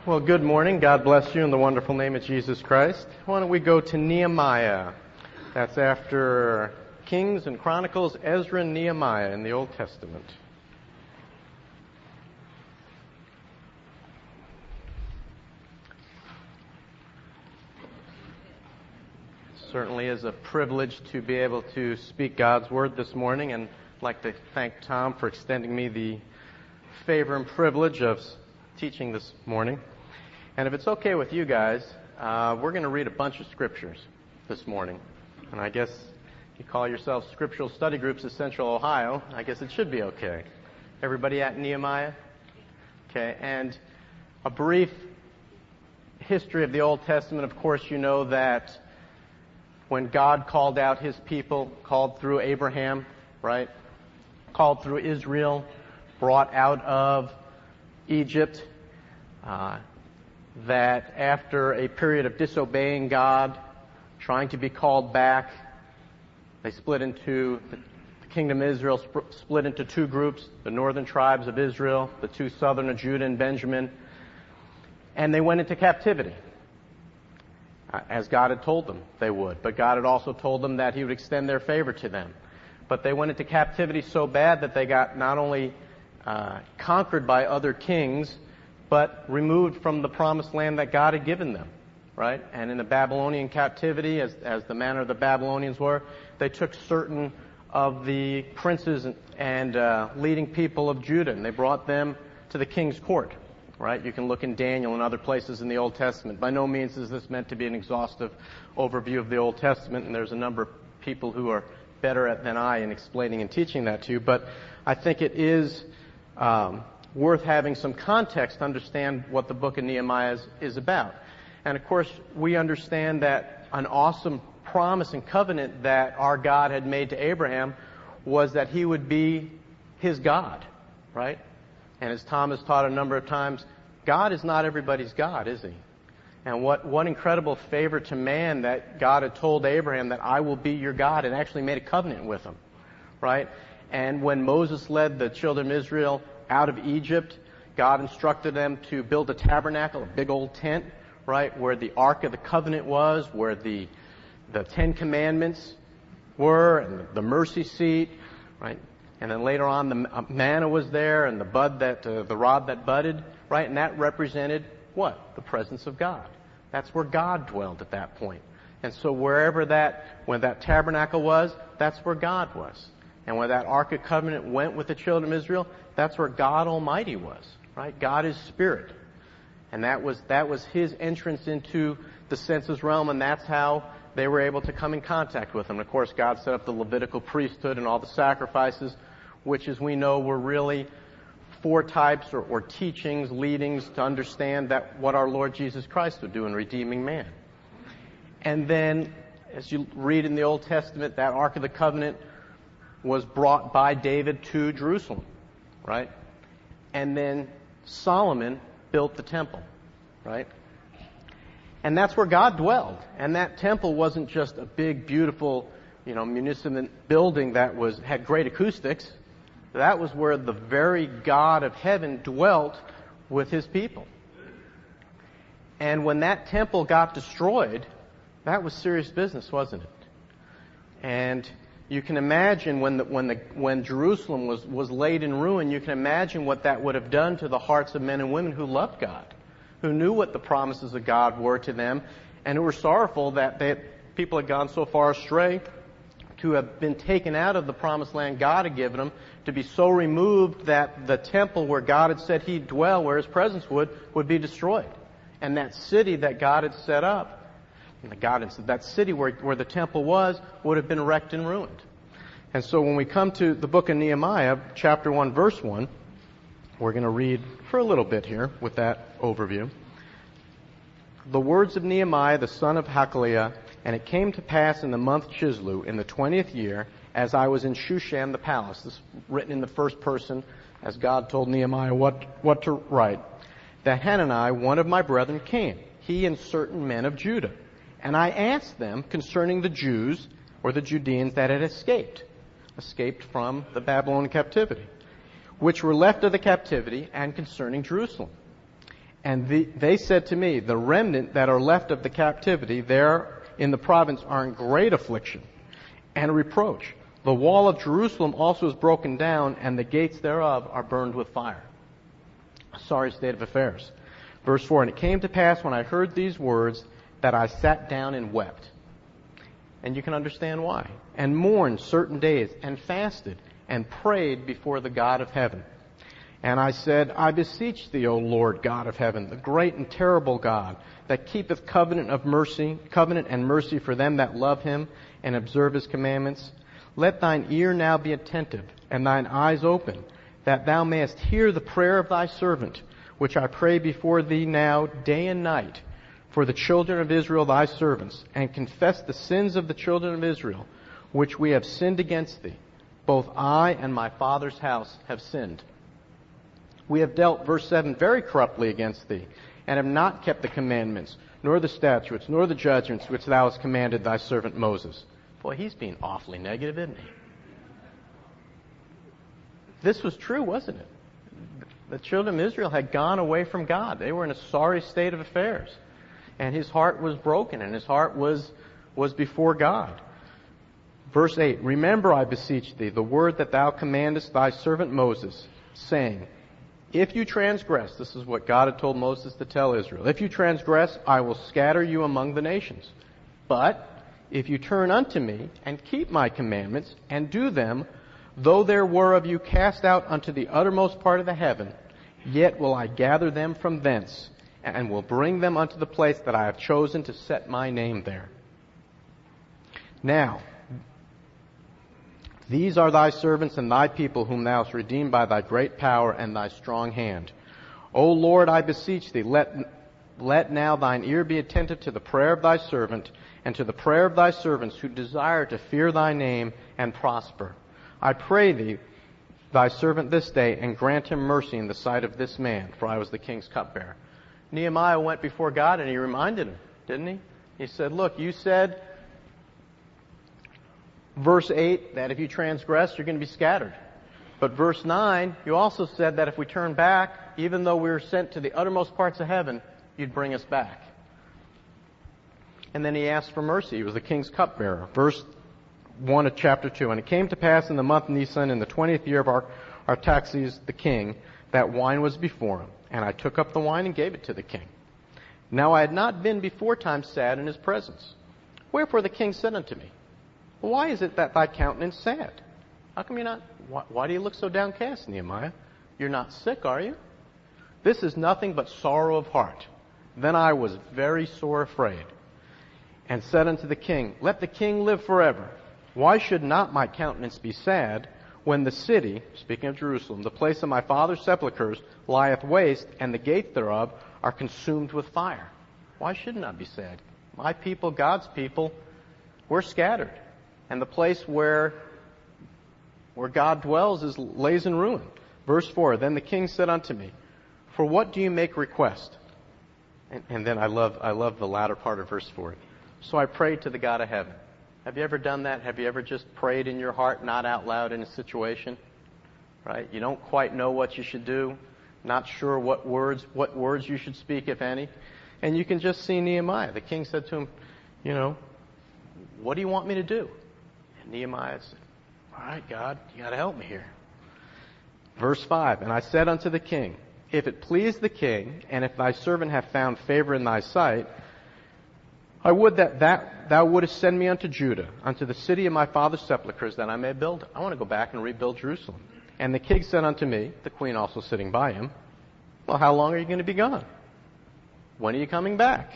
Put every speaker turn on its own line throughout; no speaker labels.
Well, good morning. God bless you in the wonderful name of Jesus Christ. Why don't we go to Nehemiah? That's after Kings and Chronicles, Ezra and Nehemiah in the Old Testament. Certainly is a privilege to be able to speak God's Word this morning, and I'd like to thank Tom for extending me the favor and privilege of teaching this morning. And if it's okay with you guys, we're going to read a bunch of scriptures this morning. And I guess you call yourselves Scriptural Study Groups of Central Ohio. I guess it should be okay. Everybody at Nehemiah? Okay, and a brief history of the Old Testament. Of course, you know that when God called out His people, called through Abraham, right? Called through Israel, brought out of Egypt, that after a period of disobeying God, trying to be called back, they split into, the kingdom of Israel split into two groups, the northern tribes of Israel, the two southern of Judah and Benjamin, and they went into captivity, as God had told them they would. But God had also told them that He would extend their favor to them. But they went into captivity so bad that they got not only conquered by other kings, but removed from the promised land that God had given them, right? And in the Babylonian captivity, as the manner of the Babylonians were, they took certain of the princes and leading people of Judah, and they brought them to the king's court, right? You can look in Daniel and other places in the Old Testament. By no means is this meant to be an exhaustive overview of the Old Testament, and there's a number of people who are better than I in explaining and teaching that to you, but I think it is worth having some context to understand what the book of Nehemiah is about. And of course, we understand that an awesome promise and covenant that our God had made to Abraham was that He would be his God, right? And as Tom has taught a number of times, God is not everybody's God, is He? And what incredible favor to man that God had told Abraham that I will be your God, and actually made a covenant with him, right? And when Moses led the children of Israel out of Egypt, God instructed them to build a tabernacle, a big old tent, right, where the Ark of the Covenant was, where the Ten Commandments were, and the mercy seat, right? And then later on, the manna was there, and the rod that budded, right? And that represented what? The presence of God. That's where God dwelled at that point. And so when that tabernacle was, that's where God was. And when that Ark of Covenant went with the children of Israel, that's where God Almighty was, right? God is Spirit. And that was His entrance into the senses realm, and that's how they were able to come in contact with Him. And of course, God set up the Levitical priesthood and all the sacrifices, which, as we know, were really four types or teachings, leadings to understand that what our Lord Jesus Christ would do in redeeming man. And then, as you read in the Old Testament, that Ark of the Covenant was brought by David to Jerusalem, right? And then Solomon built the temple, right? And that's where God dwelled. And that temple wasn't just a big, beautiful, munificent building that had great acoustics. That was where the very God of heaven dwelt with His people. And when that temple got destroyed, that was serious business, wasn't it? And you can imagine when Jerusalem was laid in ruin, you can imagine what that would have done to the hearts of men and women who loved God, who knew what the promises of God were to them, and who were sorrowful that people had gone so far astray to have been taken out of the promised land God had given them, to be so removed that the temple where God had said He'd dwell, where His presence would be destroyed. And that city that God had set up, that city where the temple was, would have been wrecked and ruined. And so when we come to the book of Nehemiah, chapter 1, verse 1, we're going to read for a little bit here with that overview. The words of Nehemiah, the son of Hakaliah, and it came to pass in the month Chislew, in the 20th year, as I was in Shushan the palace. This is written in the first person, as God told Nehemiah what to write. That Hanani, one of my brethren, came, he and certain men of Judah. And I asked them concerning the Jews, or the Judeans that had escaped from the Babylonian captivity, which were left of the captivity, and concerning Jerusalem. And they said to me, the remnant that are left of the captivity there in the province are in great affliction and reproach. The wall of Jerusalem also is broken down, and the gates thereof are burned with fire. A sorry state of affairs. Verse 4, and it came to pass when I heard these words that I sat down and wept. And you can understand why. And mourned certain days, and fasted, and prayed before the God of heaven. And I said, I beseech thee, O Lord God of heaven, the great and terrible God, that keepeth covenant and mercy for them that love him and observe his commandments. Let thine ear now be attentive, and thine eyes open, that thou mayest hear the prayer of thy servant, which I pray before thee now day and night, for the children of Israel thy servants, and confess the sins of the children of Israel, which we have sinned against thee. Both I and my father's house have sinned. We have dealt, verse 7, very corruptly against thee, and have not kept the commandments, nor the statutes, nor the judgments which thou hast commanded thy servant Moses. Boy, he's being awfully negative, isn't he? This was true, wasn't it? The children of Israel had gone away from God. They were in a sorry state of affairs. And his heart was broken, and his heart was before God. Verse 8, remember, I beseech thee, the word that thou commandest thy servant Moses, saying, if you transgress, this is what God had told Moses to tell Israel, if you transgress, I will scatter you among the nations. But if you turn unto me and keep my commandments and do them, though there were of you cast out unto the uttermost part of the heaven, yet will I gather them from thence, and will bring them unto the place that I have chosen to set my name there. Now, these are thy servants and thy people whom thou hast redeemed by thy great power and thy strong hand. O Lord, I beseech thee, let now thine ear be attentive to the prayer of thy servant and to the prayer of thy servants who desire to fear thy name and prosper. I pray thee, thy servant this day, and grant him mercy in the sight of this man, for I was the king's cupbearer. Nehemiah went before God and he reminded him, didn't he? He said, look, you said, verse 8, that if you transgress, you're going to be scattered. But verse 9, you also said that if we turn back, even though we were sent to the uttermost parts of heaven, you'd bring us back. And then he asked for mercy. He was the king's cupbearer. Verse 1 of chapter 2. And it came to pass in the month Nisan, in the 20th year of Artaxerxes the king, that wine was before him. And I took up the wine and gave it to the king. Now I had not been before time sad in his presence. Wherefore the king said unto me, why is it that thy countenance sad? How come you're not, why do you look so downcast, Nehemiah? You're not sick, are you? This is nothing but sorrow of heart. Then I was very sore afraid, and said unto the king, let the king live forever. Why should not my countenance be sad, when the city, speaking of Jerusalem, the place of my father's sepulchres, lieth waste, and the gates thereof are consumed with fire? Why shouldn't I be sad? My people, God's people, we're scattered. And the place where God dwells lays in ruin. Verse 4, then the king said unto me, for what do you make request? And then I love the latter part of verse 4. So I prayed to the God of heaven. Have you ever done that? Have you ever just prayed in your heart, not out loud in a situation? Right? You don't quite know what you should do. Not sure what words you should speak, if any. And you can just see Nehemiah. The king said to him, what do you want me to do? And Nehemiah said, all right, God, you got to help me here. Verse 5, and I said unto the king, if it please the king, and if thy servant have found favor in thy sight, I would that thou wouldest send me unto Judah, unto the city of my father's sepulchres, that I may build it. I want to go back and rebuild Jerusalem. And the king said unto me, the queen also sitting by him, well, how long are you going to be gone? When are you coming back?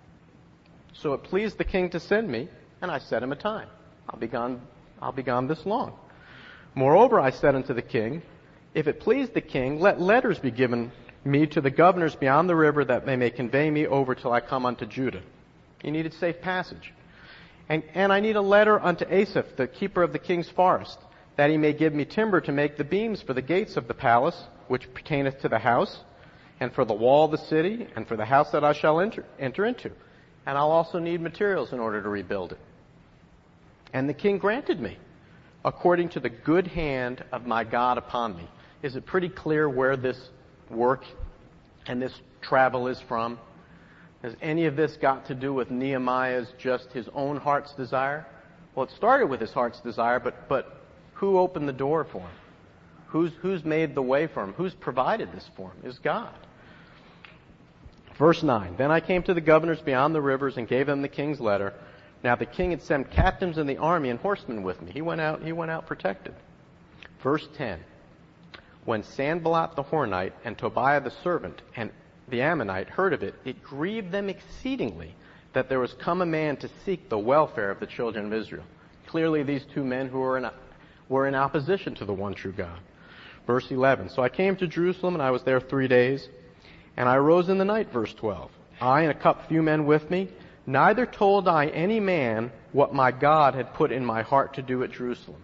So it pleased the king to send me, and I set him a time. I'll be gone this long. Moreover, I said unto the king, if it please the king, let letters be given me to the governors beyond the river, that they may convey me over till I come unto Judah. He needed safe passage. And I need a letter unto Asaph, the keeper of the king's forest, that he may give me timber to make the beams for the gates of the palace, which pertaineth to the house, and for the wall of the city, and for the house that I shall enter into. And I'll also need materials in order to rebuild it. And the king granted me, according to the good hand of my God upon me. Is it pretty clear where this work and this travel is from? Has any of this got to do with Nehemiah's just his own heart's desire? Well, it started with his heart's desire, but who opened the door for him? Who's made the way for him? Who's provided this for him? Is God. Verse 9, then I came to the governors beyond the rivers and gave them the king's letter. Now the king had sent captains in the army and horsemen with me. He went out protected. Verse 10, when Sanballat the Hornite and Tobiah the servant and the Ammonite heard of it, it grieved them exceedingly that there was come a man to seek the welfare of the children of Israel. Clearly these two men who were in opposition to the one true God. Verse 11, so I came to Jerusalem and I was there 3 days. And I rose in the night, verse 12. I and a few men with me, neither told I any man what my God had put in my heart to do at Jerusalem.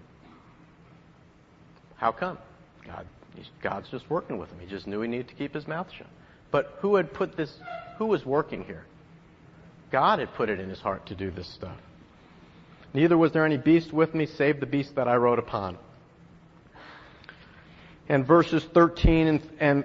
How come? God's just working with him. He just knew he needed to keep his mouth shut. But who was working here? God had put it in his heart to do this stuff. Neither was there any beast with me save the beast that I rode upon. And verses 13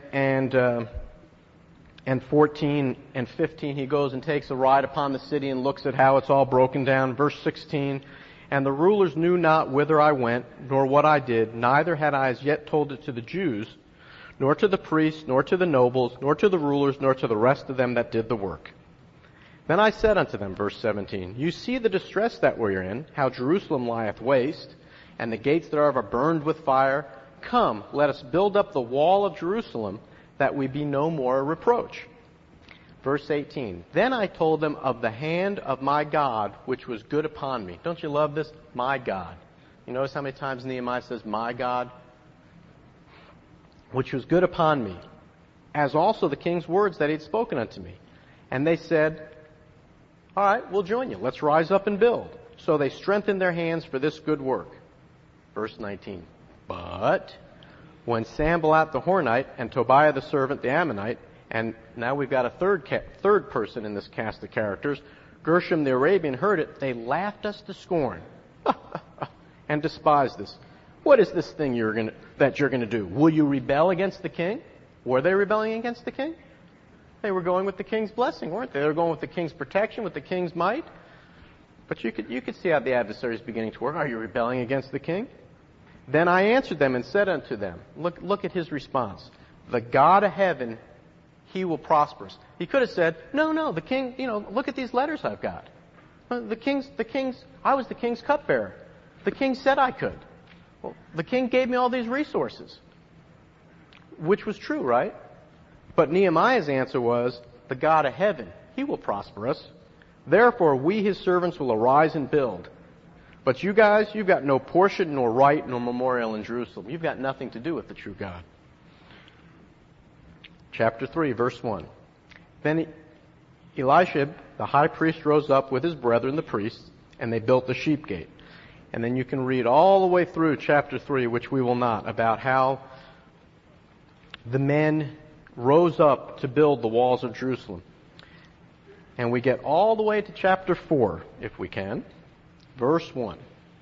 and 14 and 15, he goes and takes a ride upon the city and looks at how it's all broken down. Verse 16, and the rulers knew not whither I went, nor what I did, neither had I as yet told it to the Jews, nor to the priests, nor to the nobles, nor to the rulers, nor to the rest of them that did the work. Then I said unto them, verse 17, you see the distress that we are in, how Jerusalem lieth waste, and the gates thereof are burned with fire. Come, let us build up the wall of Jerusalem, that we be no more a reproach. Verse 18, then I told them of the hand of my God, which was good upon me. Don't you love this? My God. You notice how many times Nehemiah says, my God? Which was good upon me, as also the king's words that he had spoken unto me. And they said, all right, we'll join you. Let's rise up and build. So they strengthened their hands for this good work. Verse 19, but when Sanballat the Hornite and Tobiah the servant, the Ammonite, and now we've got a third person in this cast of characters, Gershom the Arabian, heard it, they laughed us to scorn and despised us. What is this thing that you're going to do? Will you rebel against the king? Were they rebelling against the king? They were going with the king's blessing, weren't they? They were going with the king's protection, with the king's might. But you could see how the adversary is beginning to work. Are you rebelling against the king? Then I answered them and said unto them, look at his response. The God of heaven, he will prosper us. He could have said, no, the king, look at these letters I've got. I was the king's cupbearer. The king said I could. Well, the king gave me all these resources. Which was true, right? But Nehemiah's answer was, the God of heaven, he will prosper us. Therefore we, his servants, will arise and build. But you guys, you've got no portion, nor right, nor memorial in Jerusalem. You've got nothing to do with the true God. Chapter 3, verse 1. Then Eliashib, the high priest, rose up with his brethren, the priests, and they built the sheep gate. And then you can read all the way through chapter 3, which we will not, about how the men rose up to build the walls of Jerusalem. And we get all the way to chapter 4, if we can. Verse 1.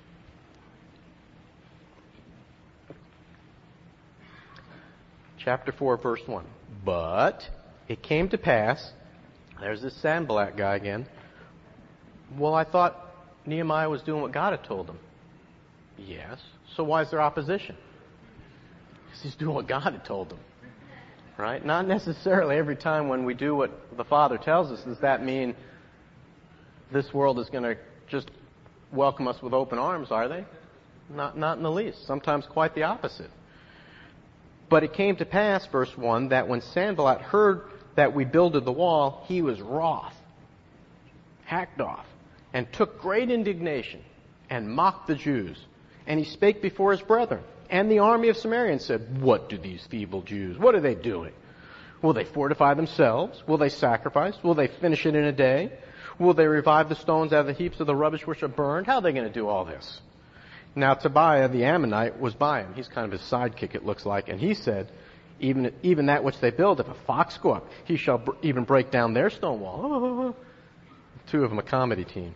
Chapter 4, verse 1. But it came to pass, there's this Sanballat guy again. Well, I thought Nehemiah was doing what God had told him. Yes. So why is there opposition? Because he's doing what God had told him. Right? Not necessarily every time when we do what the Father tells us does that mean this world is going to just welcome us with open arms, are they? Not in the least. Sometimes quite the opposite. But it came to pass, verse 1, that when Sanballat heard that we builded the wall, he was wroth, hacked off, and took great indignation, and mocked the Jews. And he spake before his brethren and the army of Samaria, and said, what do these feeble Jews, what are they doing? Will they fortify themselves? Will they sacrifice? Will they finish it in a day? Will they revive the stones out of the heaps of the rubbish which are burned? How are they going to do all this? Now Tobiah the Ammonite was by him. He's kind of his sidekick, it looks like. And he said, even that which they build, if a fox go up, he shall even break down their stone wall. Two of them, a comedy team.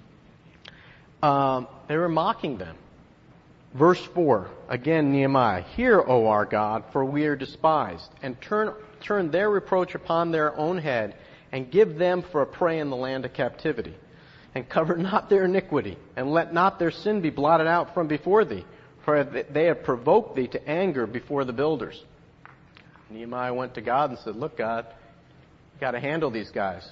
They were mocking them. Verse 4, again Nehemiah, hear, O our God, for we are despised, and turn turn their reproach upon their own head, and give them for a prey in the land of captivity. And cover not their iniquity, and let not their sin be blotted out from before thee, for they have provoked thee to anger before the builders. Nehemiah went to God and said, look, God, you got to handle these guys.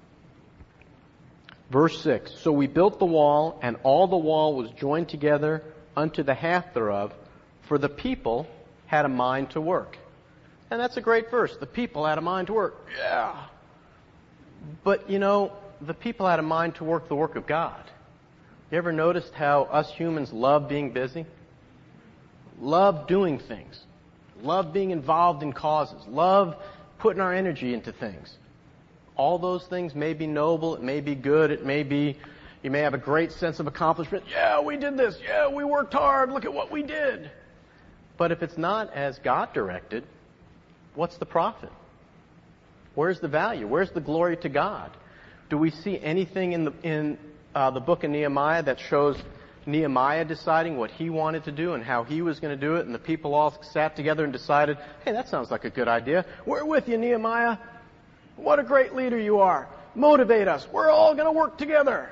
Verse 6, so we built the wall, and all the wall was joined together unto the half thereof, for the people had a mind to work. And that's a great verse. The people had a mind to work. Yeah. But, the people had a mind to work the work of God. You ever noticed how us humans love being busy? Love doing things. Love being involved in causes. Love putting our energy into things. All those things may be noble. It may be good. You may have a great sense of accomplishment. Yeah, we did this. Yeah, we worked hard. Look at what we did. But if it's not as God directed, what's the profit? Where's the value? Where's the glory to God? Do we see anything in the book of Nehemiah that shows Nehemiah deciding what he wanted to do and how he was going to do it, and the people all sat together and decided, hey, that sounds like a good idea. We're with you, Nehemiah. What a great leader you are. Motivate us. We're all going to work together.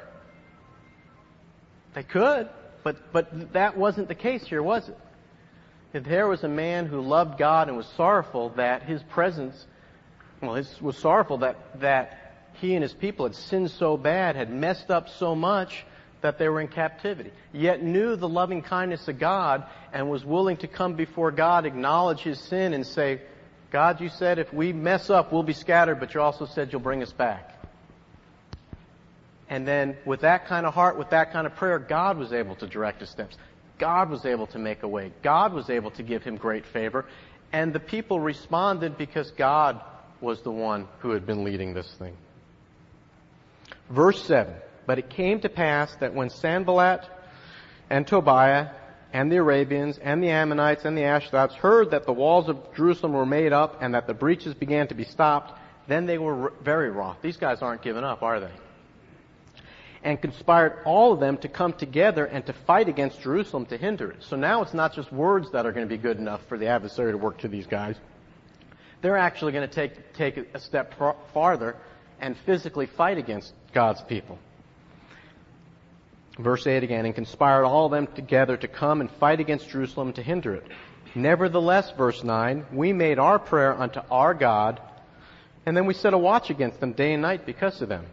They could, but that wasn't the case here, was it? If there was a man who loved God and was sorrowful that his presence, was sorrowful that he and his people had sinned so bad, had messed up so much that they were in captivity, yet knew the loving kindness of God and was willing to come before God, acknowledge his sin, and say, God, you said if we mess up, we'll be scattered, but you also said you'll bring us back. And then with that kind of heart, with that kind of prayer, God was able to direct his steps. God was able to make a way. God was able to give him great favor. And the people responded because God was the one who had been leading this thing. Verse 7, but it came to pass that when Sanballat and Tobiah and the Arabians and the Ammonites and the Ashdodites heard that the walls of Jerusalem were made up and that the breaches began to be stopped, then they were very wroth. These guys aren't giving up, are they? And conspired all of them to come together and to fight against Jerusalem to hinder it. So now it's not just words that are going to be good enough for the adversary to work to these guys. They're actually going to take a step farther and physically fight against God's people. Verse 8 again, and conspired all of them together to come and fight against Jerusalem to hinder it. Nevertheless, verse 9, we made our prayer unto our God, and then we set a watch against them day and night because of them.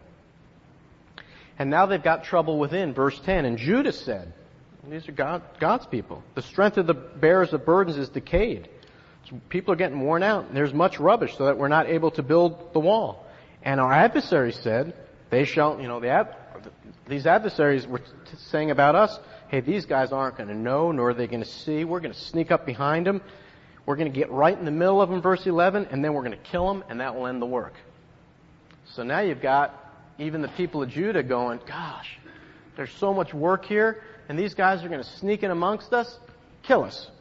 And now they've got trouble within. Verse 10, and Judah said, these are God's people, the strength of the bearers of burdens is decayed. People are getting worn out, and there's much rubbish so that we're not able to build the wall. And our adversaries said, they shall, these adversaries were saying about us, hey, these guys aren't going to know, nor are they going to see. We're going to sneak up behind them. We're going to get right in the middle of them, verse 11, and then we're going to kill them, and that will end the work. So now you've got even the people of Judah going, gosh, there's so much work here, and these guys are going to sneak in amongst us, kill us.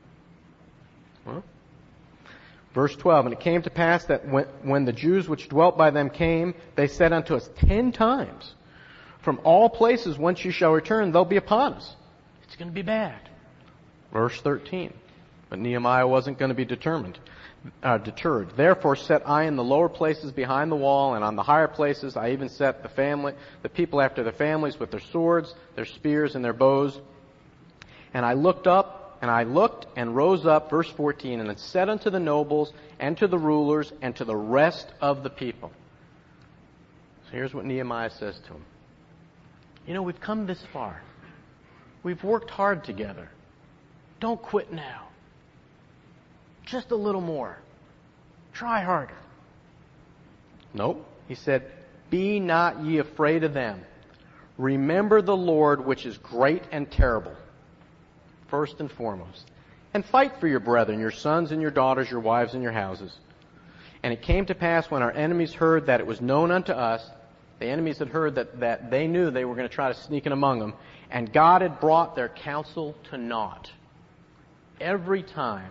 Well, verse 12, and it came to pass that when the Jews which dwelt by them came, they said unto us 10 times, from all places whence you shall return, they'll be upon us. It's going to be bad. Verse 13, but Nehemiah wasn't going to be deterred. Therefore set I in the lower places behind the wall, and on the higher places I even set the people after their families with their swords, their spears, and their bows. And I looked and rose up, verse 14, and it said unto the nobles and to the rulers and to the rest of the people. So here's what Nehemiah says to them. We've come this far. We've worked hard together. Don't quit now. Just a little more. Try harder. Nope. He said, be not ye afraid of them. Remember the Lord, which is great and terrible. First and foremost. And fight for your brethren, your sons and your daughters, your wives and your houses. And it came to pass when our enemies heard that it was known unto us, the enemies had heard that they knew they were going to try to sneak in among them, and God had brought their counsel to naught. Every time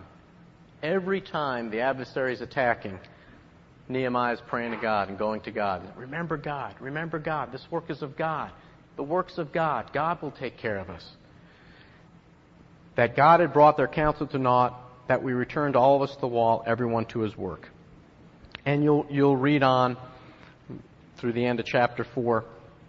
the adversary is attacking, Nehemiah is praying to God and going to God. Remember God. Remember God. This work is of God. The works of God. God will take care of us. That God had brought their counsel to naught, that we returned all of us to the wall, everyone to his work. And you'll read on through the end of chapter 4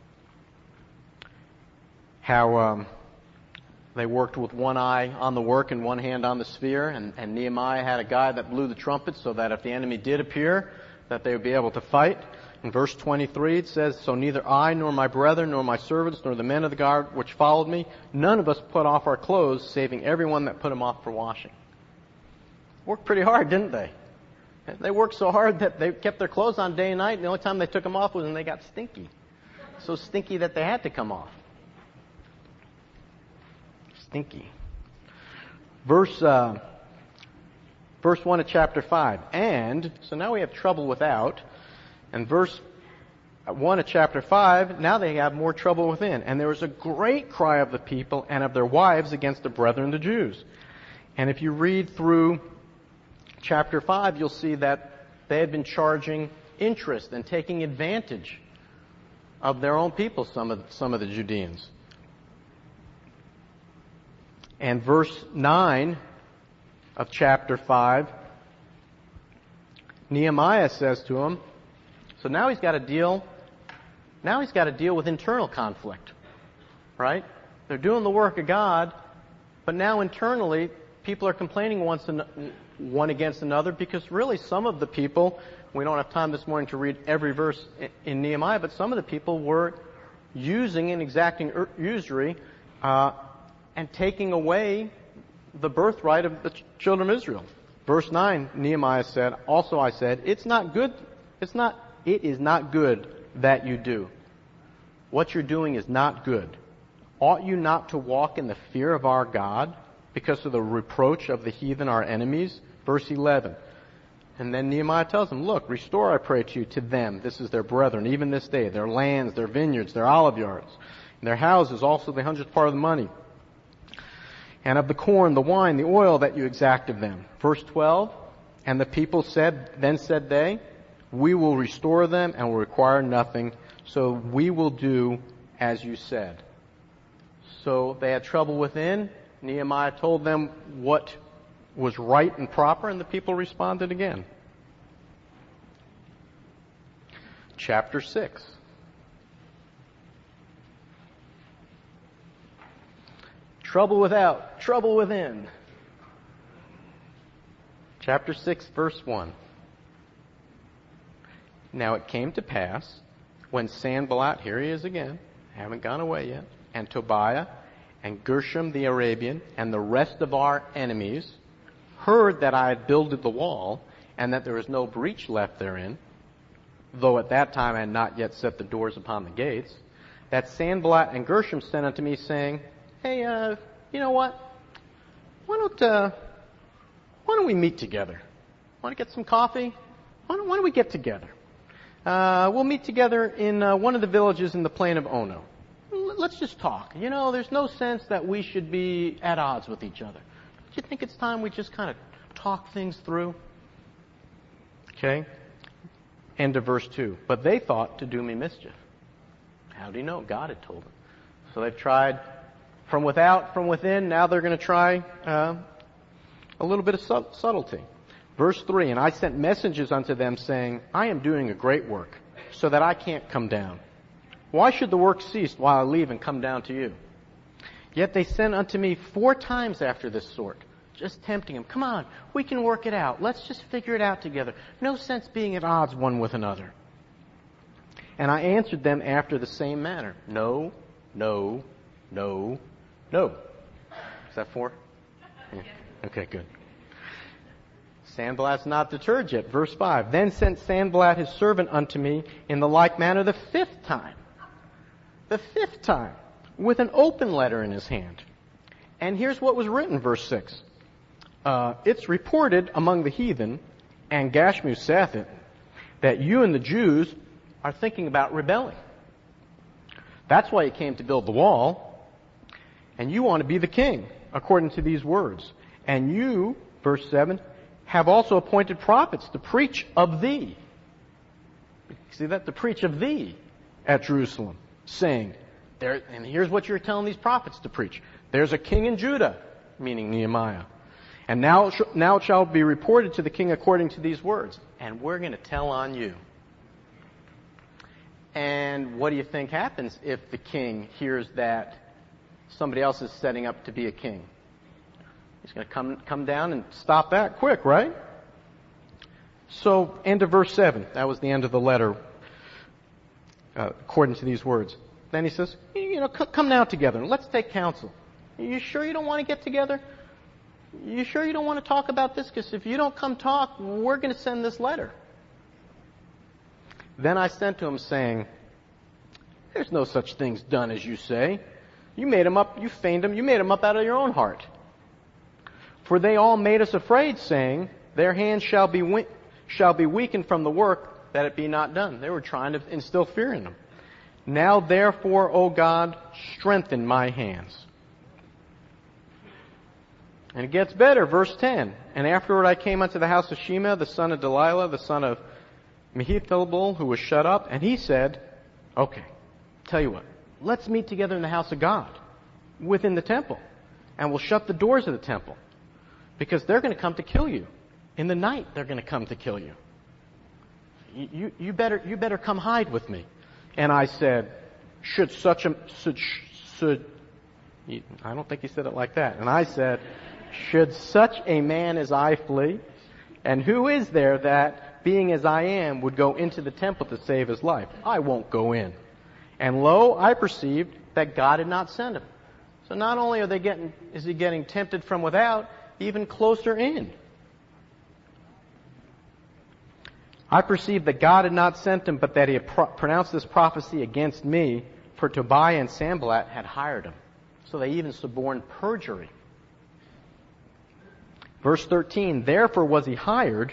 how they worked with one eye on the work and one hand on the spear, and Nehemiah had a guy that blew the trumpet so that if the enemy did appear, that they would be able to fight. In verse 23 it says, "So neither I nor my brethren nor my servants nor the men of the guard which followed me, none of us put off our clothes, saving everyone that put them off for washing." Worked pretty hard, didn't they? They worked so hard that they kept their clothes on day and night, and the only time they took them off was when they got stinky. So stinky that they had to come off. Stinky. Verse 1 of chapter 5. And, so now we have trouble without. And verse 1 of chapter 5, now they have more trouble within. And there was a great cry of the people and of their wives against the brethren, the Jews. And if you read through chapter 5, you'll see that they had been charging interest and taking advantage of their own people, some of the Judeans. And verse 9 of chapter 5, Nehemiah says to him, so now he's got to deal with internal conflict, right? They're doing the work of God, but now internally, people are complaining one against another, because really some of the people, we don't have time this morning to read every verse in Nehemiah, but some of the people were using and exacting usury and taking away the birthright of the children of Israel. Verse 9, Nehemiah said, "Also I said, it is not good that you do. What you're doing is not good. Ought you not to walk in the fear of our God because of the reproach of the heathen, our enemies?" Verse 11. And then Nehemiah tells them, "Look, restore, I pray to you, to them," this is their brethren, "even this day, their lands, their vineyards, their olive yards, and their houses, also the 100th part of the money, and of the corn, the wine, the oil that you exact of them." Verse 12. And the people said they, "We will restore them and will require nothing, so we will do as you said." So they had trouble within. Nehemiah told them what was right and proper, and the people responded again. Chapter 6. Trouble without, trouble within. Chapter 6, verse 1. "Now it came to pass, when Sanballat," here he is again, haven't gone away yet, "and Tobiah, and Gershom the Arabian, and the rest of our enemies, heard that I had builded the wall, and that there was no breach left therein, though at that time I had not yet set the doors upon the gates, that Sanballat and Gershom sent unto me, saying, Hey, you know what? Why don't we meet together? Want to get some coffee? Why don't we get together? We'll meet together in one of the villages in the plain of Ono. Let's just talk. You know, there's no sense that we should be at odds with each other. Do you think it's time we just kind of talk things through?" Okay. End of verse 2. "But they thought to do me mischief." How do you know? God had told them. So they've tried from without, from within. Now they're going to try a little bit of subtlety. Verse 3, "And I sent messengers unto them, saying, I am doing a great work, so that I can't come down. Why should the work cease while I leave and come down to you? Yet they sent unto me 4 times after this sort," just tempting him. "Come on, we can work it out. Let's just figure it out together. No sense being at odds one with another. And I answered them after the same manner. No, no, no, no." Is that 4? Yeah. Okay, good. Sanballat's not deterred yet. Verse 5. "Then sent Sanballat his servant unto me in the like manner the 5th time. The 5th time. With an open letter in his hand. And here's what was written, verse 6. It's reported among the heathen, and Gashmu saith it, that you and the Jews are thinking about rebelling. That's why you came to build the wall. And you want to be the king, according to these words. And you," verse 7, "have also appointed prophets to preach of thee." See that? To preach of thee at Jerusalem, saying, and here's what you're telling these prophets to preach. "There's a king in Judah," meaning Nehemiah. "And now it shall be reported to the king according to these words." and we're going to tell on you. And what do you think happens if the king hears that somebody else is setting up to be a king? He's going to come down and stop that quick, right? So, end of verse 7. That was the end of the letter, according to these words. Then he says, come now together and let's take counsel. Are you sure you don't want to get together? You sure you don't want to talk about this? Because if you don't come talk, we're going to send this letter. Then I sent to him saying, there's no such things done as you say. You made them up, you feigned them, you made them up out of your own heart. For they all made us afraid, saying, their hands shall be weakened from the work, that it be not done. They were trying to instill fear in them. Now therefore, O God, strengthen my hands. And it gets better, verse 10. And afterward I came unto the house of Shema, the son of Delilah, the son of Mehetabel, who was shut up, and he said, okay, tell you what, let's meet together in the house of God, within the temple, and we'll shut the doors of the temple, because they're going to come to kill you. In the night, they're going to come to kill you. You better come hide with me. And I said, I don't think he said it like that. And I said, should such a man as I flee? And who is there that, being as I am, would go into the temple to save his life? I won't go in. And lo, I perceived that God had not sent him. So not only is he getting tempted from without, even closer in. I perceived that God had not sent him, but that he had pronounced this prophecy against me, for Tobiah and Sanballat had hired him. So they even suborned perjury. Verse 13, therefore was he hired,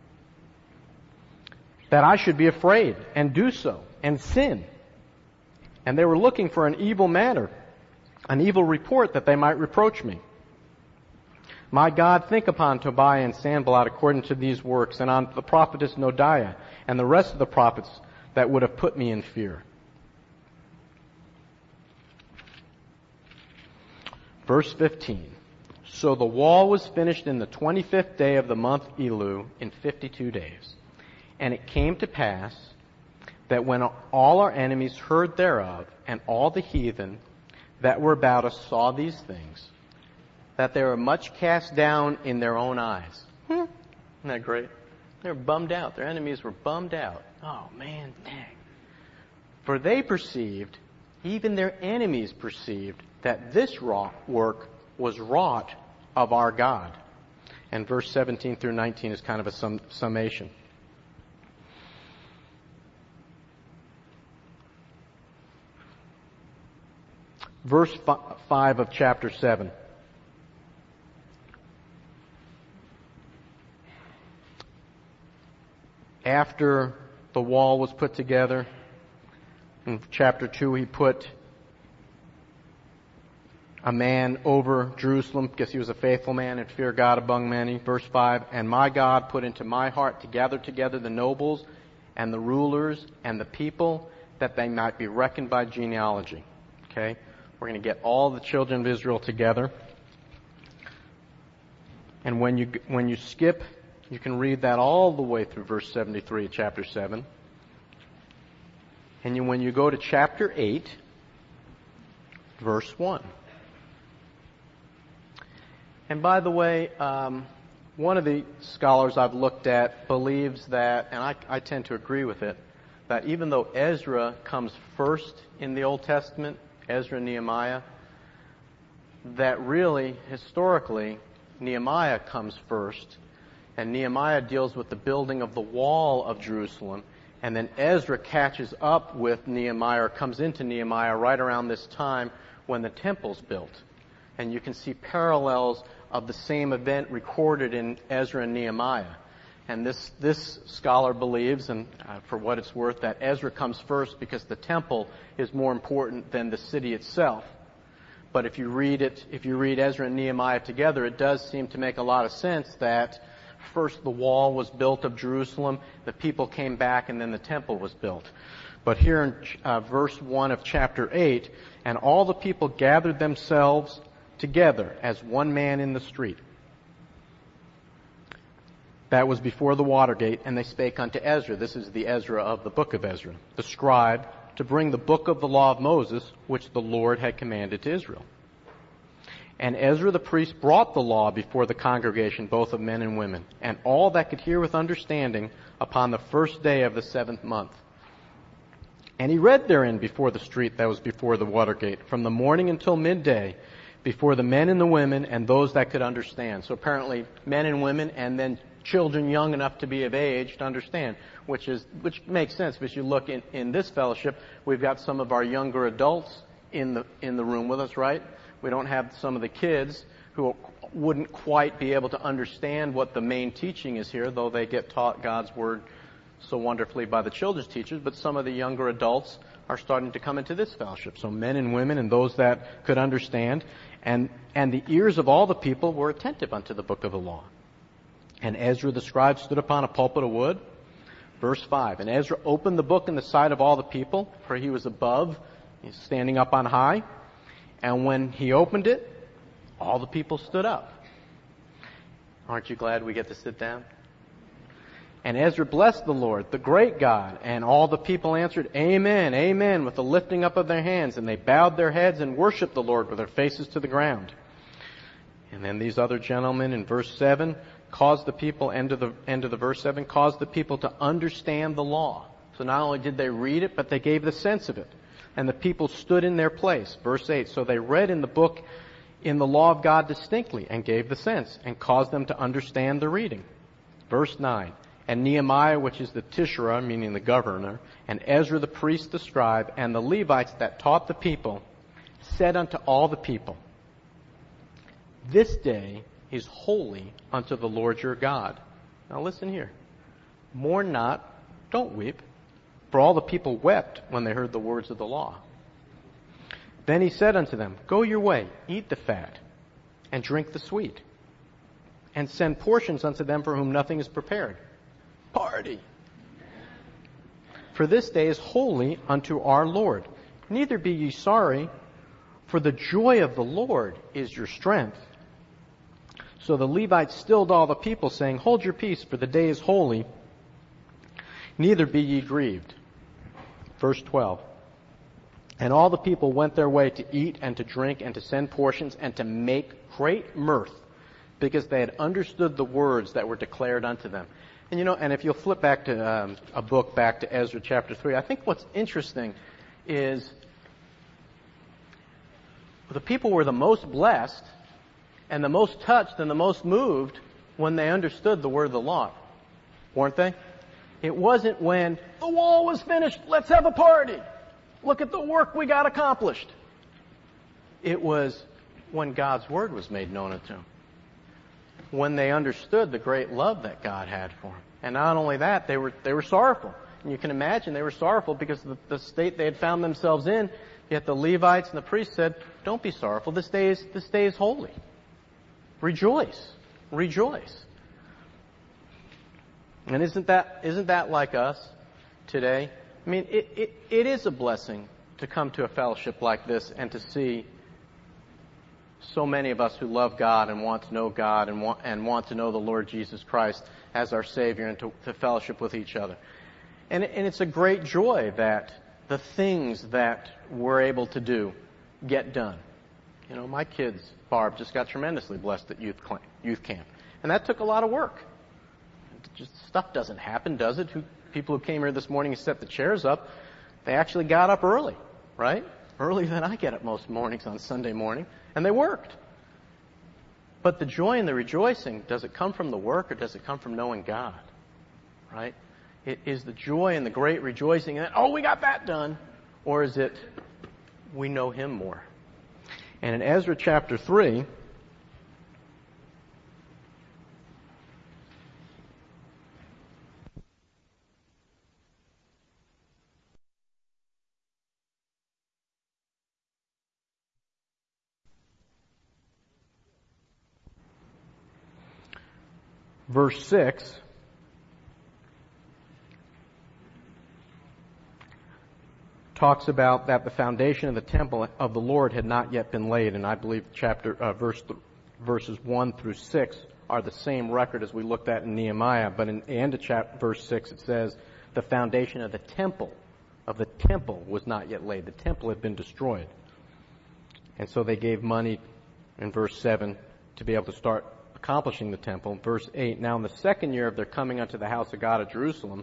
that I should be afraid, and do so, and sin. And they were looking for an evil matter, an evil report, that they might reproach me. My God, think upon Tobiah and Sanballat according to these works, and on the prophetess Noadiah, and the rest of the prophets that would have put me in fear. Verse 15. So the wall was finished in the 25th day of the month Elul, in 52 days. And it came to pass that when all our enemies heard thereof, and all the heathen that were about us saw these things, that they were much cast down in their own eyes. Isn't that great? They were bummed out. Their enemies were bummed out. Oh, man, dang. For they perceived, even their enemies perceived, that this work was wrought of our God. And verse 17 through 19 is kind of a summation. Verse 5 of chapter 7. After the wall was put together, in chapter 2 he put a man over Jerusalem because he was a faithful man and feared God among many. Verse 5, and my God put into my heart to gather together the nobles and the rulers and the people, that they might be reckoned by genealogy. Okay? We're going to get all the children of Israel together. And when you skip, you can read that all the way through verse 73 of chapter 7. And when you go to chapter 8, verse 1. And by the way, one of the scholars I've looked at believes that, and I tend to agree with it, that even though Ezra comes first in the Old Testament, Ezra and Nehemiah, that really, historically, Nehemiah comes first, and Nehemiah deals with the building of the wall of Jerusalem, and then Ezra catches up with Nehemiah, or comes into Nehemiah right around this time when the temple's built. And you can see parallels of the same event recorded in Ezra and Nehemiah. And this scholar believes, and for what it's worth, that Ezra comes first because the temple is more important than the city itself. But if you read Ezra and Nehemiah together, it does seem to make a lot of sense that first the wall was built of Jerusalem, the people came back, and then the temple was built. But here in verse 1 of chapter 8, and all the people gathered themselves together as one man in the street. that was before the Watergate, and they spake unto Ezra. This is the Ezra of the book of Ezra, the scribe, to bring the book of the law of Moses, which the Lord had commanded to Israel. And Ezra the priest brought the law before the congregation, both of men and women, and all that could hear with understanding, upon the first day of the 7th month. And he read therein before the street that was before the Watergate, from the morning until midday, before the men and the women and those that could understand. So apparently men and women, and then children young enough to be of age to understand, which makes sense. Because you look in this fellowship, we've got some of our younger adults in the room with us, right? We don't have some of the kids who wouldn't quite be able to understand what the main teaching is here, though they get taught God's Word so wonderfully by the children's teachers. But some of the younger adults are starting to come into this fellowship. So men and women and those that could understand. And the ears of all the people were attentive unto the book of the law. And Ezra the scribe stood upon a pulpit of wood. Verse 5. And Ezra opened the book in the sight of all the people, for he was above, he's standing up on high. And when he opened it, all the people stood up. Aren't you glad we get to sit down? And Ezra blessed the Lord, the great God, and all the people answered, Amen, Amen, with the lifting up of their hands. And they bowed their heads and worshiped the Lord with their faces to the ground. And then these other gentlemen in verse 7 caused the people, end of the verse 7, caused the people to understand the law. So not only did they read it, but they gave the sense of it. And the people stood in their place. Verse 8, so they read in the book, in the law of God distinctly, and gave the sense, and caused them to understand the reading. Verse 9, and Nehemiah, which is the Tishra, meaning the governor, and Ezra the priest, the scribe, and the Levites that taught the people, said unto all the people, this day is holy unto the Lord your God. Now listen here. Mourn not, don't weep. For all the people wept when they heard the words of the law. Then he said unto them, go your way, eat the fat, and drink the sweet, and send portions unto them for whom nothing is prepared. Party! For this day is holy unto our Lord. Neither be ye sorry, for the joy of the Lord is your strength. So the Levites stilled all the people, saying, hold your peace, for the day is holy. Neither be ye grieved. Verse 12. And all the people went their way to eat and to drink and to send portions and to make great mirth, because they had understood the words that were declared unto them. And and if you'll flip back to a book, back to Ezra chapter 3, I think what's interesting is the people were the most blessed and the most touched and the most moved when they understood the word of the law, weren't they? It wasn't when the wall was finished, let's have a party. Look at the work we got accomplished. It was when God's word was made known unto them. When they understood the great love that God had for them. And not only that, they were sorrowful. And you can imagine they were sorrowful because of the state they had found themselves in. Yet the Levites and the priests said, don't be sorrowful. This day is holy. Rejoice. Rejoice. And isn't that like us today? I mean, it is a blessing to come to a fellowship like this and to see so many of us who love God and want to know God and want to know the Lord Jesus Christ as our Savior, and to fellowship with each other. And it's a great joy that the things that we're able to do get done. My kids, Barb, just got tremendously blessed at youth camp. And that took a lot of work. Just stuff doesn't happen, does it? People who came here this morning and set the chairs up, they actually got up early, right? Earlier than I get up most mornings on Sunday morning. And they worked. But the joy and the rejoicing, does it come from the work or does it come from knowing God? Right? It is the joy and the great rejoicing that, we got that done. Or is it, we know Him more? And in Ezra chapter 3, verse 6, talks about that the foundation of the temple of the Lord had not yet been laid, and I believe verses 1 through 6 are the same record as we looked at in Nehemiah. But in the end of verse 6, it says, the foundation of the temple was not yet laid. The temple had been destroyed. And so they gave money in verse 7 to be able to start accomplishing the temple. Verse 8, now in the second year of their coming unto the house of God at Jerusalem,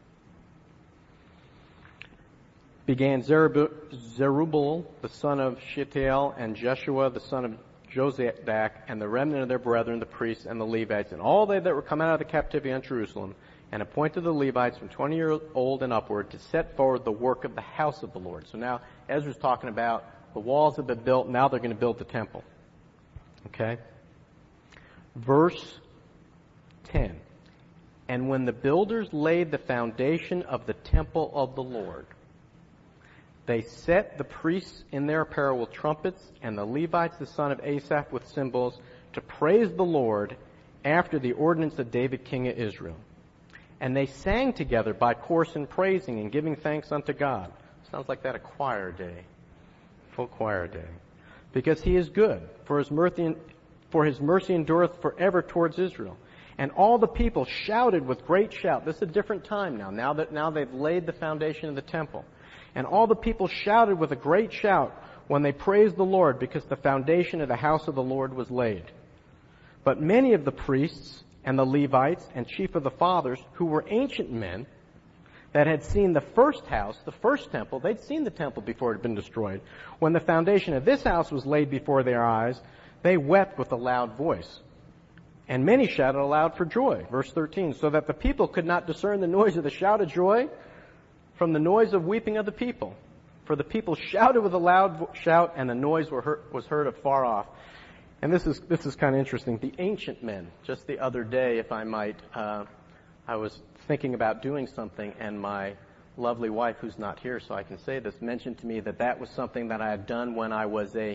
began Zerubbabel, the son of Shealtiel, and Jeshua, the son of Jozadak, and the remnant of their brethren, the priests and the Levites, and all they that were come out of the captivity on Jerusalem, and appointed the Levites from 20 years old and upward to set forward the work of the house of the Lord. So now Ezra's talking about the walls have been built, now they're going to build the temple. Okay? Verse 10. And when the builders laid the foundation of the temple of the Lord, they set the priests in their apparel with trumpets, and the Levites, the son of Asaph, with cymbals, to praise the Lord after the ordinance of David, king of Israel. And they sang together by course in praising and giving thanks unto God. Sounds like that a choir day. Full choir day. Because he is good, for his mercy endureth forever towards Israel. And all the people shouted with great shout. This is a different time now. Now they've laid the foundation of the temple. And all the people shouted with a great shout when they praised the Lord, because the foundation of the house of the Lord was laid. But many of the priests and the Levites and chief of the fathers, who were ancient men, that had seen the first house, the first temple, they'd seen the temple before it had been destroyed. When the foundation of this house was laid before their eyes, they wept with a loud voice. And many shouted aloud for joy. Verse 13, so that the people could not discern the noise of the shout of joy from the noise of weeping of the people. For the people shouted with a loud shout, and the noise was heard afar off. And this is kind of interesting. The ancient men, just the other day, if I might, I was thinking about doing something, and my lovely wife, who's not here, so I can say this, mentioned to me that was something that I had done when I was a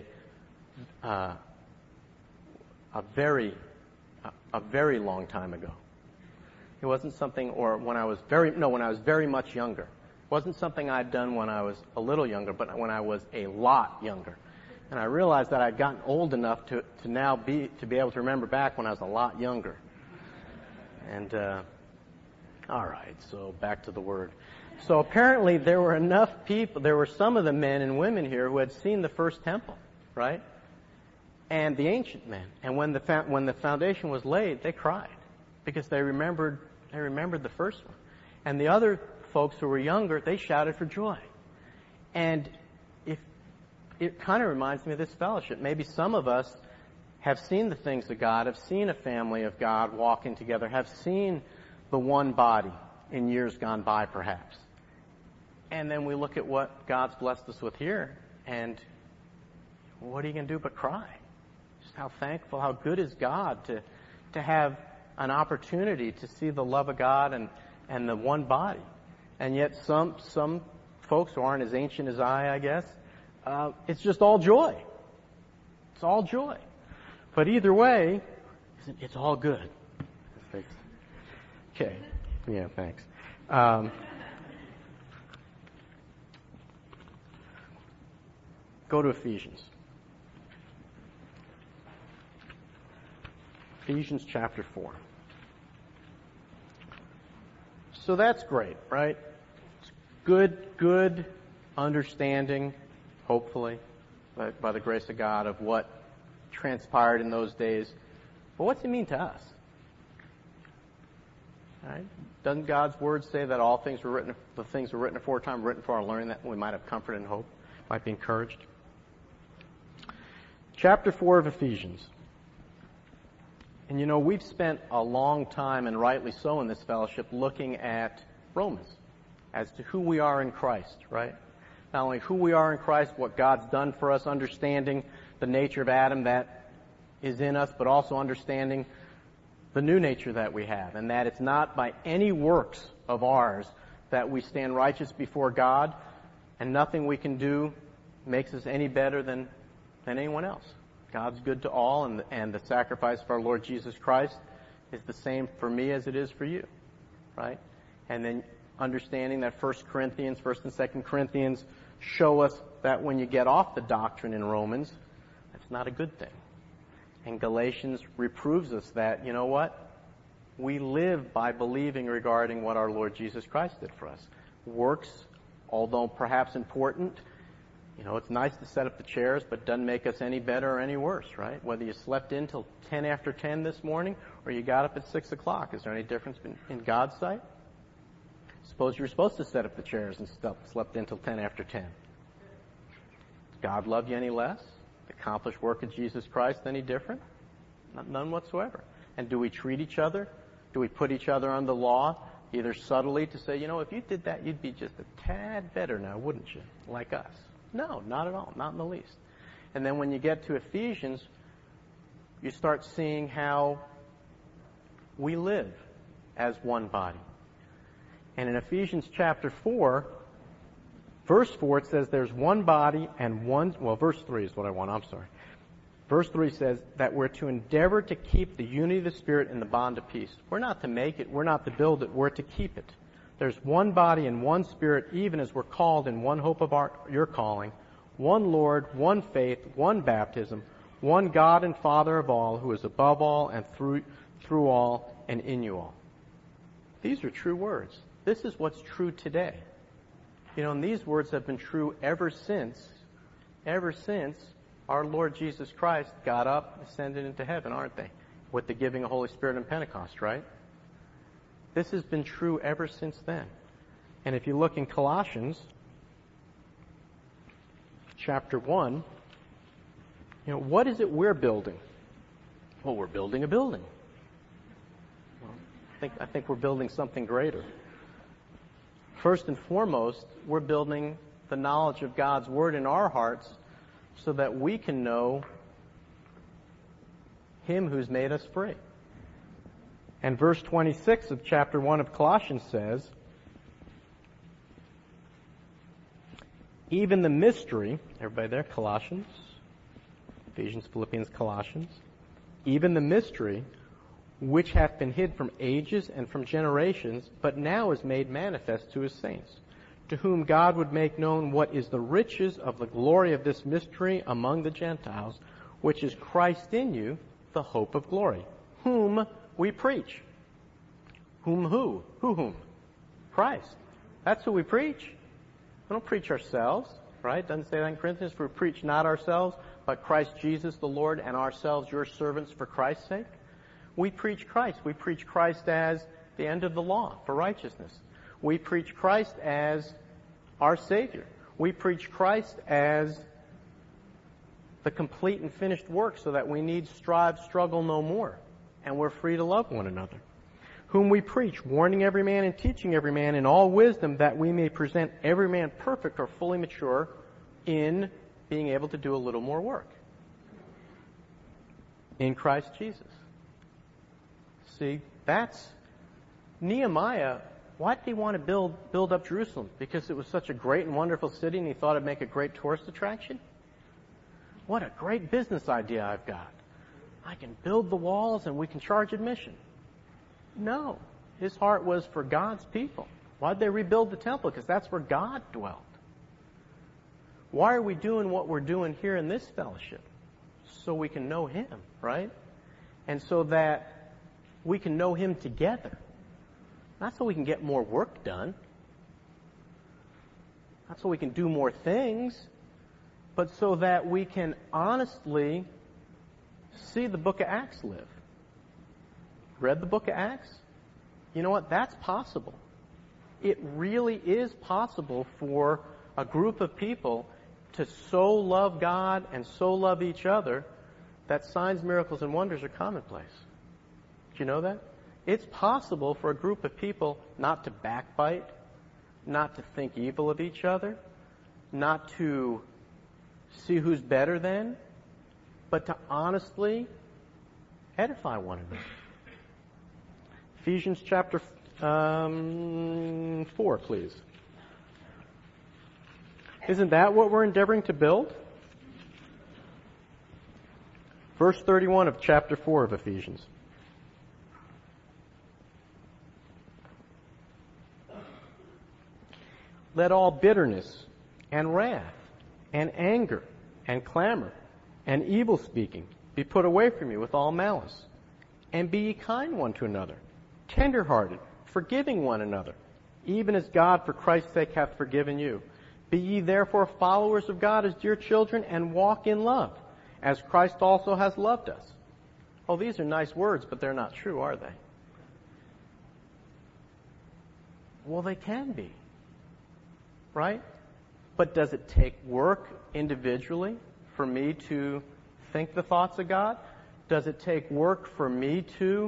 very long time ago. It wasn't something, or when I was very much younger. It wasn't something I'd done when I was a little younger, but when I was a lot younger. And I realized that I'd gotten old enough to now be able to remember back when I was a lot younger. And all right, so back to the word. So apparently there were enough people, there were some of the men and women here who had seen the first temple, right? And the ancient men. And when the foundation was laid, they cried because they remembered the first one. And the other folks who were younger, they shouted for joy. And it kind of reminds me of this fellowship. Maybe some of us have seen the things of God, have seen a family of God walking together, have seen the one body in years gone by, perhaps. And then we look at what God's blessed us with here, and what are you going to do but cry? Just how thankful, how good is God to have an opportunity to see the love of God and the one body. And yet some folks who aren't as ancient as I guess, it's just all joy. It's all joy. But either way, it's all good. Okay. Yeah, thanks. Go to Ephesians. Ephesians chapter 4. So that's great, right? Good understanding, hopefully, by the grace of God, of what transpired in those days. But what's it mean to us? Right? Doesn't God's word say that all things were written, the things were written aforetime, written for our learning, that we might have comfort and hope, might be encouraged? Chapter 4 of Ephesians. And you know, we've spent a long time, and rightly so in this fellowship, looking at Romans as to who we are in Christ, right? Not only who we are in Christ, what God's done for us, understanding the nature of Adam that is in us, but also understanding the new nature that we have, and that it's not by any works of ours that we stand righteous before God, and nothing we can do makes us any better than anyone else. God's good to all, and the sacrifice of our Lord Jesus Christ is the same for me as it is for you, right? And then understanding that 1 and 2 Corinthians show us that when you get off the doctrine in Romans, that's not a good thing. And Galatians reproves us that, you know what? We live by believing regarding what our Lord Jesus Christ did for us. Works, although perhaps important, it's nice to set up the chairs, but doesn't make us any better or any worse, right? Whether you slept in till 10 after 10 this morning or you got up at 6 o'clock, is there any difference in God's sight? Suppose you were supposed to set up the chairs and slept in till 10 after 10. Does God love you any less? The accomplished work of Jesus Christ any different? None whatsoever. And do we treat each other? Do we put each other under law, either subtly to say, if you did that, you'd be just a tad better now, wouldn't you? Like us. No, not at all. Not in the least. And then when you get to Ephesians, you start seeing how we live as one body. And in Ephesians chapter 4, verse 4, it says there's one body and verse 3 is what I want, I'm sorry. Verse 3 says that we're to endeavor to keep the unity of the Spirit in the bond of peace. We're not to make it, we're not to build it, we're to keep it. There's one body and one Spirit, even as we're called in one hope of your calling, one Lord, one faith, one baptism, one God and Father of all, who is above all and through all and in you all. These are true words. This is what's true today. And these words have been true ever since our Lord Jesus Christ got up, ascended into heaven, aren't they? With the giving of Holy Spirit and Pentecost, right? This has been true ever since then. And if you look in Colossians chapter 1, what is it we're building? Well, we're building a building. Well, I think we're building something greater. First and foremost, we're building the knowledge of God's Word in our hearts so that we can know Him who's made us free. And verse 26 of chapter 1 of Colossians says, even the mystery, everybody there, Colossians, Ephesians, Philippians, Colossians, even the mystery which hath been hid from ages and from generations, but now is made manifest to His saints, to whom God would make known what is the riches of the glory of this mystery among the Gentiles, which is Christ in you, the hope of glory, whom we preach. Whom who? Whom? Christ. That's who we preach. We don't preach ourselves, right? Doesn't say that in Corinthians, for we preach not ourselves, but Christ Jesus the Lord, and ourselves your servants for Christ's sake. We preach Christ. We preach Christ as the end of the law for righteousness. We preach Christ as our Savior. We preach Christ as the complete and finished work so that we need strive, struggle no more. And we're free to love one another. Whom we preach, warning every man and teaching every man in all wisdom, that we may present every man perfect or fully mature in being able to do a little more work. In Christ Jesus. See, that's Nehemiah. Why did he want to build up Jerusalem? Because it was such a great and wonderful city and he thought it'd make a great tourist attraction? What a great business idea I've got. I can build the walls and we can charge admission. No. His heart was for God's people. Why'd they rebuild the temple? Because that's where God dwelt. Why are we doing what we're doing here in this fellowship? So we can know Him, right? And so that we can know Him together. Not so we can get more work done. Not so we can do more things. But so that we can honestly see the book of Acts live. Read the book of Acts? You know what? That's possible. It really is possible for a group of people to so love God and so love each other that signs, miracles, and wonders are commonplace. Do you know that? It's possible for a group of people not to backbite, not to think evil of each other, not to see who's better than, but to honestly edify one another. Ephesians chapter 4, please. Isn't that what we're endeavoring to build? Verse 31 of chapter 4 of Ephesians. Let all bitterness and wrath and anger and clamor and evil speaking be put away from you with all malice. And be ye kind one to another, tender-hearted, forgiving one another, even as God for Christ's sake hath forgiven you. Be ye therefore followers of God as dear children, and walk in love, as Christ also has loved us. Oh, these are nice words, but they're not true, are they? Well, they can be, right? But does it take work individually for me to think the thoughts of God? Does it take work for me to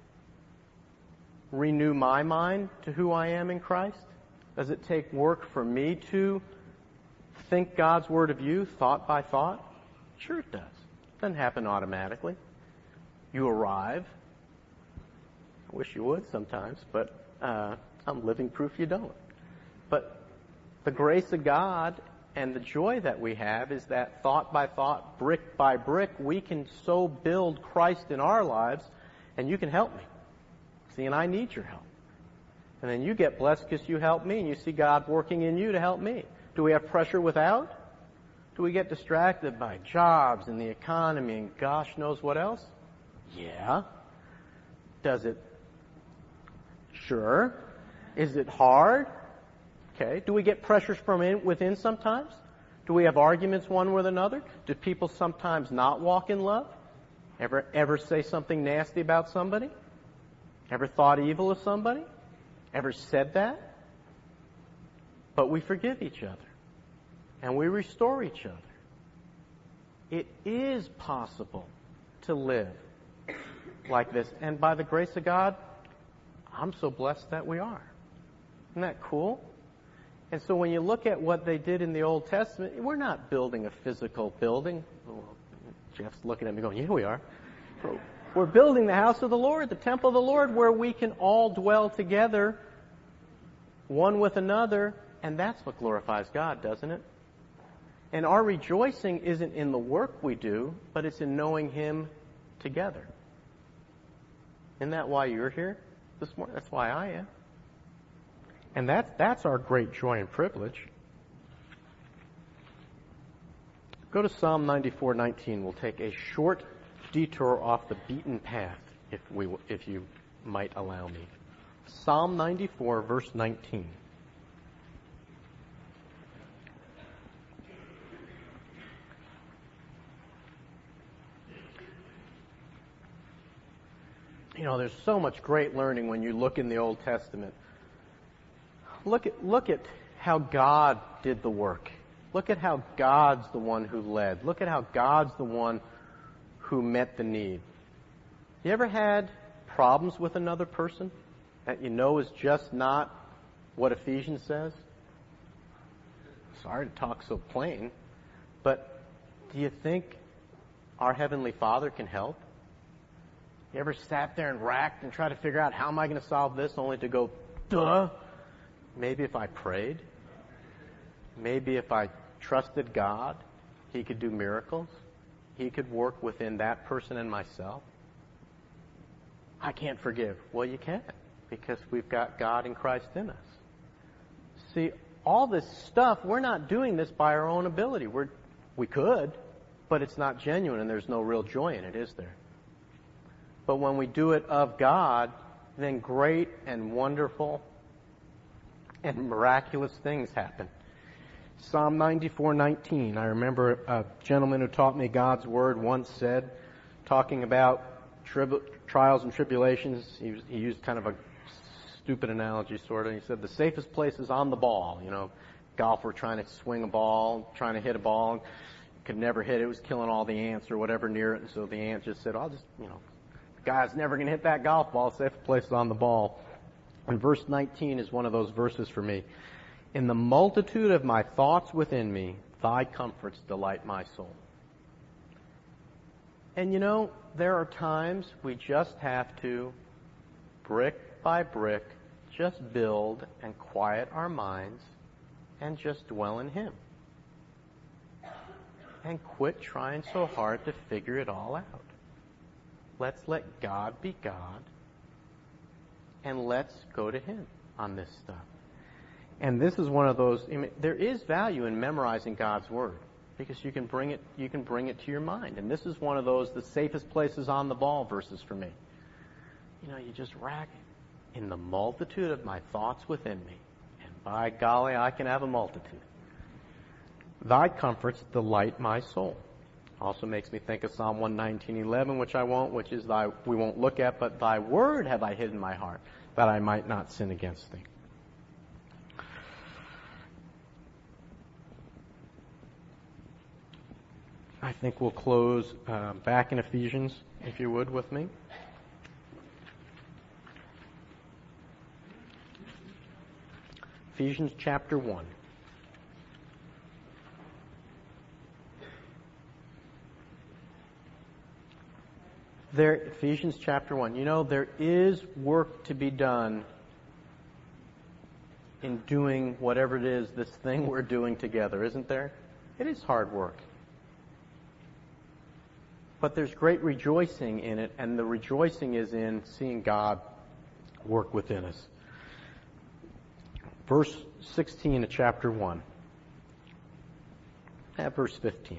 renew my mind to who I am in Christ? Does it take work for me to think God's word of you, thought by thought? Sure it does. It doesn't happen automatically. You arrive. I wish you would sometimes, but I'm living proof you don't. But the grace of God and the joy that we have is that thought by thought, brick by brick, we can so build Christ in our lives, and you can help me. See, and I need your help. And then you get blessed because you help me, and you see God working in you to help me. Do we have pressure without? Do we get distracted by jobs and the economy and gosh knows what else? Yeah. Does it? Sure. Is it hard? Okay. Do we get pressures from within sometimes? Do we have arguments one with another? Do people sometimes not walk in love? Ever say something nasty about somebody? Ever thought evil of somebody? Ever said that? But we forgive each other. And we restore each other. It is possible to live like this. And by the grace of God, I'm so blessed that we are. Isn't that cool? And so when you look at what they did in the Old Testament, we're not building a physical building. Oh, Jeff's looking at me going, yeah, we are. We're building the house of the Lord, the temple of the Lord, where we can all dwell together, one with another, and that's what glorifies God, doesn't it? And our rejoicing isn't in the work we do, but it's in knowing Him together. Isn't that why you're here this morning? That's why I am. And that's our great joy and privilege. Go to Psalm 94:19. We'll take a short detour off the beaten path, if you might allow me. Psalm 94, verse 19. You know, there's so much great learning when you look in the Old Testament. Look at how God did the work. Look at how God's the one who led. Look at how God's the one who met the need. You ever had problems with another person that you know is just not what Ephesians says? Sorry to talk so plain, but do you think our Heavenly Father can help? You ever sat there and racked and tried to figure out how am I going to solve this only to go, duh? Maybe if I prayed, maybe if I trusted God, He could do miracles. He could work within that person and myself. I can't forgive. Well, you can, because we've got God in Christ in us. See, all this stuff, we're not doing this by our own ability. We could, but it's not genuine and there's no real joy in it, is there? But when we do it of God, then great and wonderful and miraculous things happen. Psalm 94:19. I remember a gentleman who taught me God's Word once said, talking about trials and tribulations, he used kind of a stupid analogy, sort of. He said the safest place is on the ball. You know, golfer trying to swing a ball, trying to hit a ball, could never hit it. It was killing all the ants or whatever near it. And so the ant just said, the guy's never going to hit that golf ball. Safest place is on the ball. And verse 19 is one of those verses for me. In the multitude of my thoughts within me, thy comforts delight my soul. And there are times we just have to, brick by brick, just build and quiet our minds and just dwell in Him. And quit trying so hard to figure it all out. Let's let God be God, and let's go to Him on this stuff. And this is one of those, there is value in memorizing God's Word. Because you can bring it to your mind. And this is one of those, the safest places on the ball verses for me. You just rack it. In the multitude of my thoughts within me. And by golly, I can have a multitude. Thy comforts delight my soul. Also makes me think of Psalm 119:11, which is we won't look at, but thy word have I hid in my heart, that I might not sin against thee. I think we'll close back in Ephesians, if you would, with me. Ephesians chapter 1. Ephesians chapter 1. There is work to be done in doing whatever it is, this thing we're doing together, isn't there? It is hard work. But there's great rejoicing in it, and the rejoicing is in seeing God work within us. Verse 16 of chapter 1. At verse 15.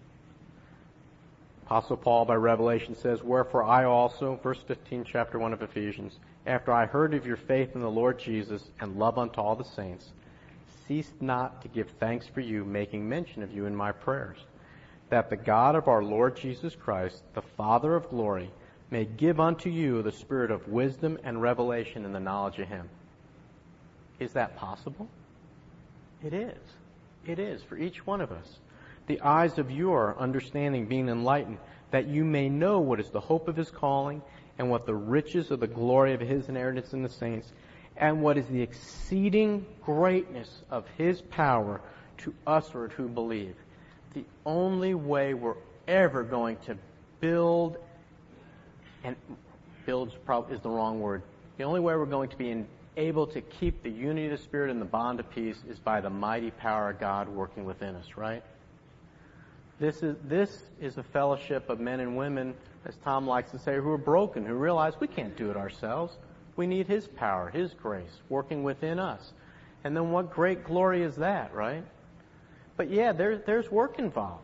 Apostle Paul by revelation says, wherefore I also, verse 15, chapter 1 of Ephesians, after I heard of your faith in the Lord Jesus and love unto all the saints, ceased not to give thanks for you, making mention of you in my prayers, that the God of our Lord Jesus Christ, the Father of glory, may give unto you the spirit of wisdom and revelation in the knowledge of him. Is that possible? It is. It is for each one of us. The eyes of your understanding being enlightened, that you may know what is the hope of his calling, and what the riches of the glory of his inheritance in the saints, and what is the exceeding greatness of his power to us who believe. The only way we're ever going to build, and build is the wrong word, the only way we're going to be able to keep the unity of the Spirit and the bond of peace is by the mighty power of God working within us, right? This is a fellowship of men and women, as Tom likes to say, who are broken, who realize we can't do it ourselves. We need his power, his grace, working within us. And then what great glory is that, right? But yeah, there's work involved.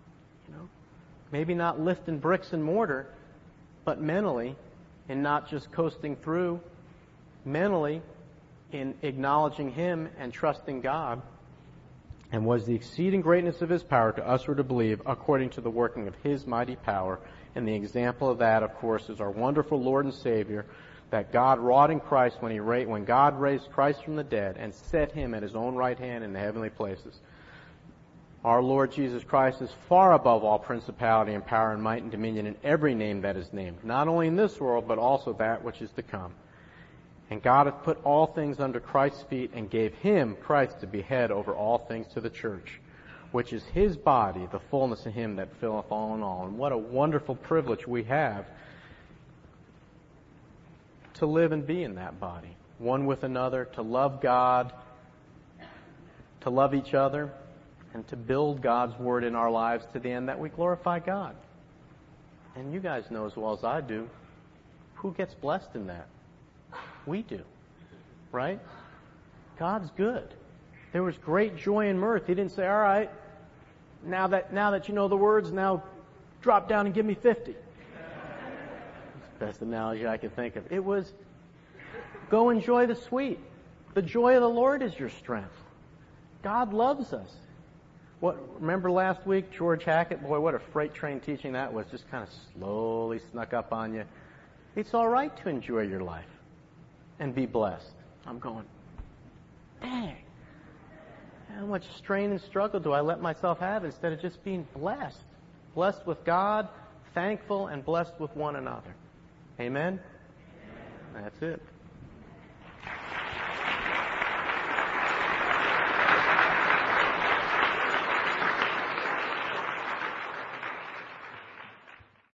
Maybe not lifting bricks and mortar, but mentally, and not just coasting through, mentally in acknowledging him and trusting God. And was the exceeding greatness of his power to us who are to believe, according to the working of his mighty power. And the example of that, of course, is our wonderful Lord and Savior, that God wrought in Christ when God raised Christ from the dead and set him at his own right hand in the heavenly places. Our Lord Jesus Christ is far above all principality and power and might and dominion in every name that is named, not only in this world, but also that which is to come. And God hath put all things under Christ's feet and gave him, Christ, to be head over all things to the church, which is his body, the fullness of him that filleth all in all. And what a wonderful privilege we have to live and be in that body, one with another, to love God, to love each other, and to build God's word in our lives to the end that we glorify God. And you guys know as well as I do, who gets blessed in that? We do, right? God's good. There was great joy and mirth. He didn't say, all right, now that you know the words, now drop down and give me 50. That's the best analogy I could think of. It was, go enjoy the sweet. The joy of the Lord is your strength. God loves us. Remember last week, George Hackett? Boy, what a freight train teaching that was. Just kind of slowly snuck up on you. It's all right to enjoy your life and be blessed. I'm going, dang, how much strain and struggle do I let myself have instead of just being blessed? Blessed with God, thankful, and blessed with one another. Amen? That's it.